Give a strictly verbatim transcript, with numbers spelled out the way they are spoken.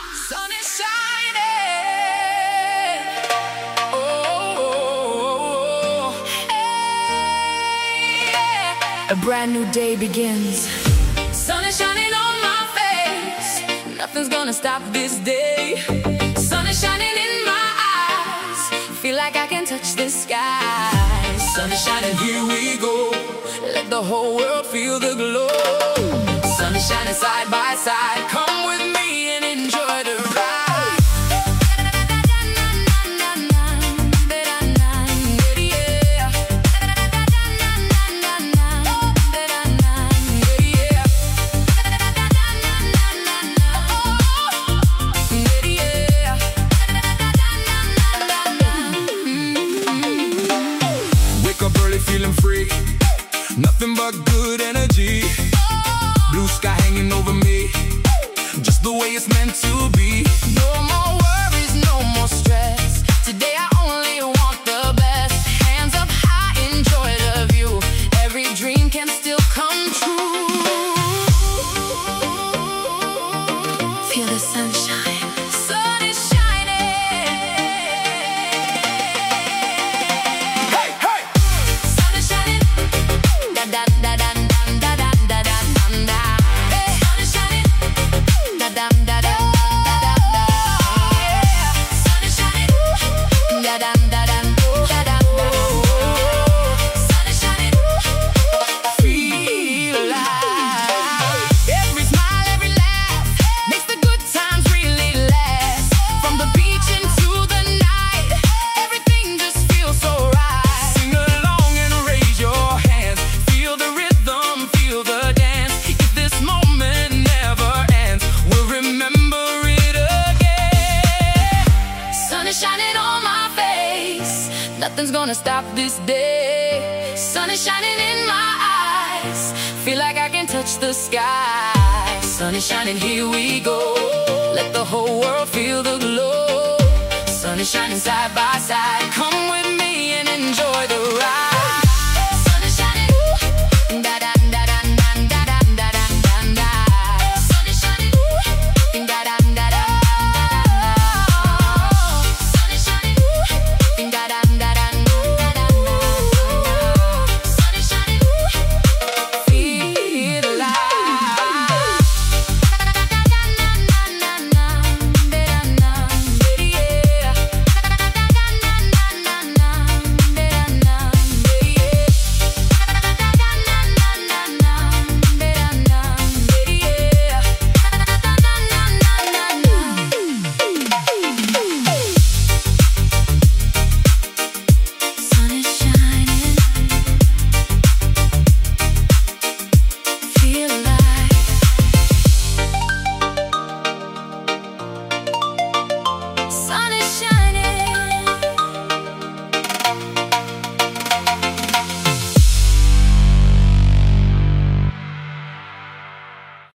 Sun is shining. Oh, hey, yeah. A brand new day begins. Sun is shining on my face. Nothing's gonna stop this day. Sun is shining in my eyes. Feel like I can touch the sky. Sun is shining, here we go. Let the whole world feel the glow. Sun is shining side by side. Come with me and enjoy the ride. Wake up early feeling free. Nothing but good energy. Blue sky hanging over me, just the way it's meant to be. No more worries, no more stress. Today I only want the best. Hands up high, enjoy the view. Every dream can still come true. Feel the sunshine. Sun is shining. Hey, hey! Sun is shining. Da da da da da da da da da. Sun is shining. Da da da da da da da. Sun is shining. Da da da da da da. Sun is shining. Feel alive. Every smile, every laugh makes the good times really last. From the beach into the night, everything just feels so right. Sing along and raise your hands. Feel the rhythm, feel the dance. If this moment never ends, we'll remember it again. Sun is shining on my face. Nothing's gonna stop this day. Sun is shining in my eyes. Feel like I can touch the sky. Sun is shining, here we go. Let the whole world feel the glow. Sun is shining side by side. Come with me and enjoy the ride.